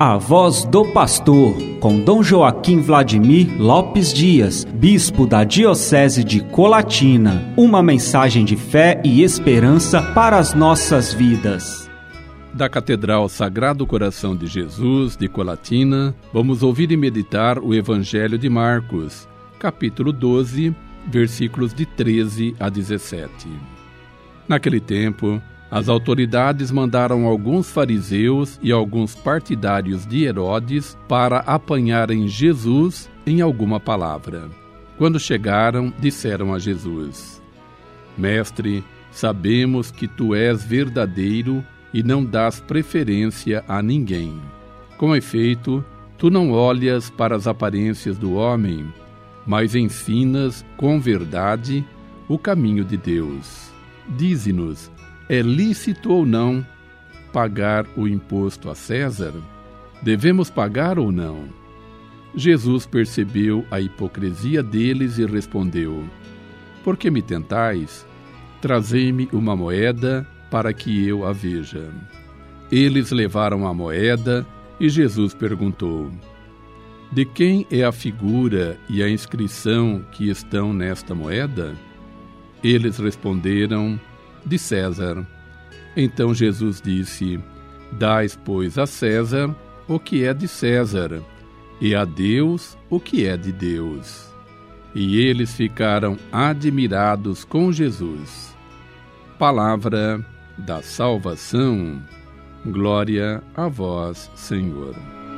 A Voz do Pastor, com Dom Joaquim Vladimir Lopes Dias, Bispo da Diocese de Colatina. Uma mensagem de fé e esperança para as nossas vidas. Da Catedral Sagrado Coração de Jesus de Colatina, vamos ouvir e meditar o Evangelho de Marcos, capítulo 12, versículos de 13 a 17. Naquele tempo, as autoridades mandaram alguns fariseus e alguns partidários de Herodes para apanharem Jesus em alguma palavra. Quando chegaram, disseram a Jesus: Mestre, sabemos que tu és verdadeiro e não dás preferência a ninguém. Com efeito, tu não olhas para as aparências do homem, mas ensinas com verdade o caminho de Deus. Dize-nos, é lícito ou não pagar o imposto a César? Devemos pagar ou não? Jesus percebeu a hipocrisia deles e respondeu: Por que me tentais? Trazei-me uma moeda para que eu a veja. Eles levaram a moeda e Jesus perguntou: De quem é a figura e a inscrição que estão nesta moeda? Eles responderam: De César. Então Jesus disse: Dais, pois, a César o que é de César, e a Deus o que é de Deus. E eles ficaram admirados com Jesus. Palavra da salvação. Glória a vós, Senhor.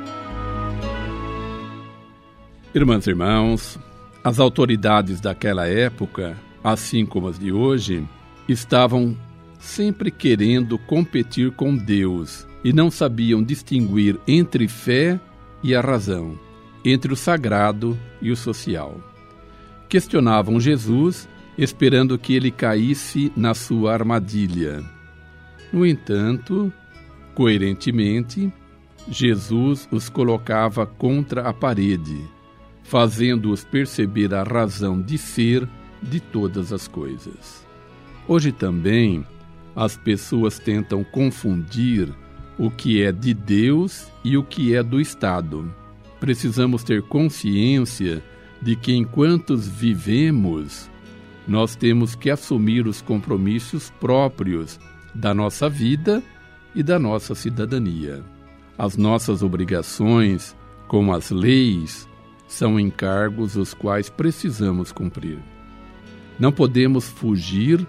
Irmãs e irmãos, as autoridades daquela época, assim como as de hoje, estavam sempre querendo competir com Deus e não sabiam distinguir entre fé e a razão, entre o sagrado e o social. Questionavam Jesus, esperando que ele caísse na sua armadilha. No entanto, coerentemente, Jesus os colocava contra a parede, fazendo-os perceber a razão de ser de todas as coisas. Hoje também, as pessoas tentam confundir o que é de Deus e o que é do Estado. Precisamos ter consciência de que, enquanto vivemos, nós temos que assumir os compromissos próprios da nossa vida e da nossa cidadania. As nossas obrigações, como as leis, são encargos os quais precisamos cumprir. Não podemos fugir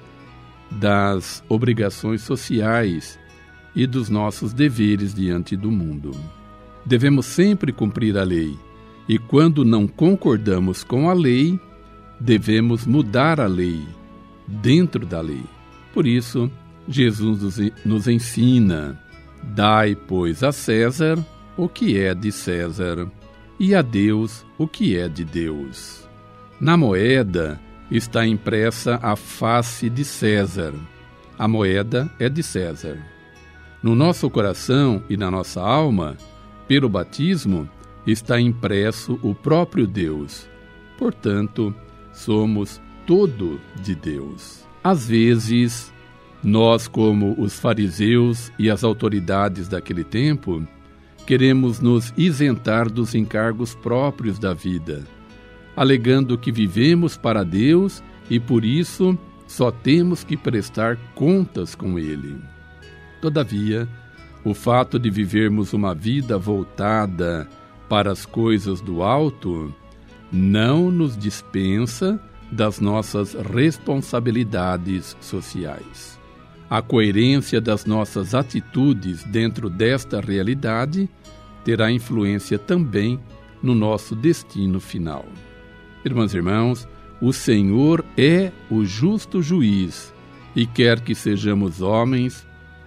das obrigações sociais e dos nossos deveres diante do mundo. Devemos sempre cumprir a lei, e quando não concordamos com a lei, devemos mudar a lei dentro da lei. Por isso, Jesus nos ensina: Dai, pois, a César o que é de César, e a Deus o que é de Deus. Na moeda está impressa a face de César. A moeda é de César. No nosso coração e na nossa alma, pelo batismo, está impresso o próprio Deus. Portanto, somos todo de Deus. Às vezes, nós, como os fariseus e as autoridades daquele tempo, queremos nos isentar dos encargos próprios da vida, alegando que vivemos para Deus e, por isso, só temos que prestar contas com Ele. Todavia, o fato de vivermos uma vida voltada para as coisas do alto não nos dispensa das nossas responsabilidades sociais. A coerência das nossas atitudes dentro desta realidade terá influência também no nosso destino final. Irmãs e irmãos, o Senhor é o justo juiz e quer que sejamos homens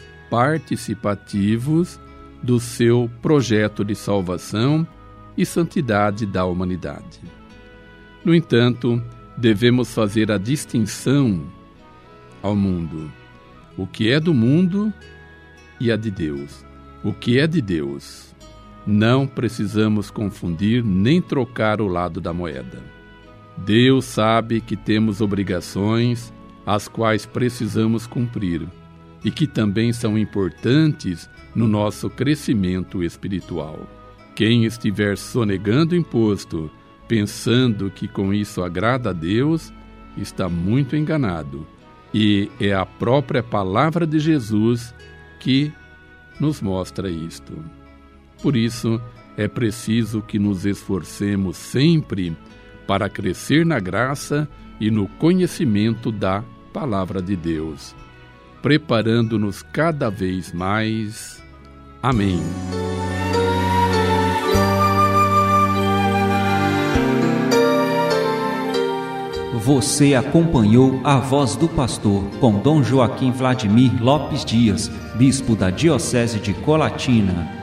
participativos do seu projeto de salvação e santidade da humanidade. No entanto, devemos fazer a distinção ao mundo: o que é do mundo e a de Deus. O que é de Deus. Não precisamos confundir nem trocar o lado da moeda. Deus sabe que temos obrigações as quais precisamos cumprir, e que também são importantes no nosso crescimento espiritual. Quem estiver sonegando imposto, pensando que com isso agrada a Deus, está muito enganado. E é a própria palavra de Jesus que nos mostra isto. Por isso, é preciso que nos esforcemos sempre para crescer na graça e no conhecimento da palavra de Deus, preparando-nos cada vez mais. Amém. Você acompanhou a Voz do Pastor com Dom Joaquim Vladimir Lopes Dias, bispo da Diocese de Colatina.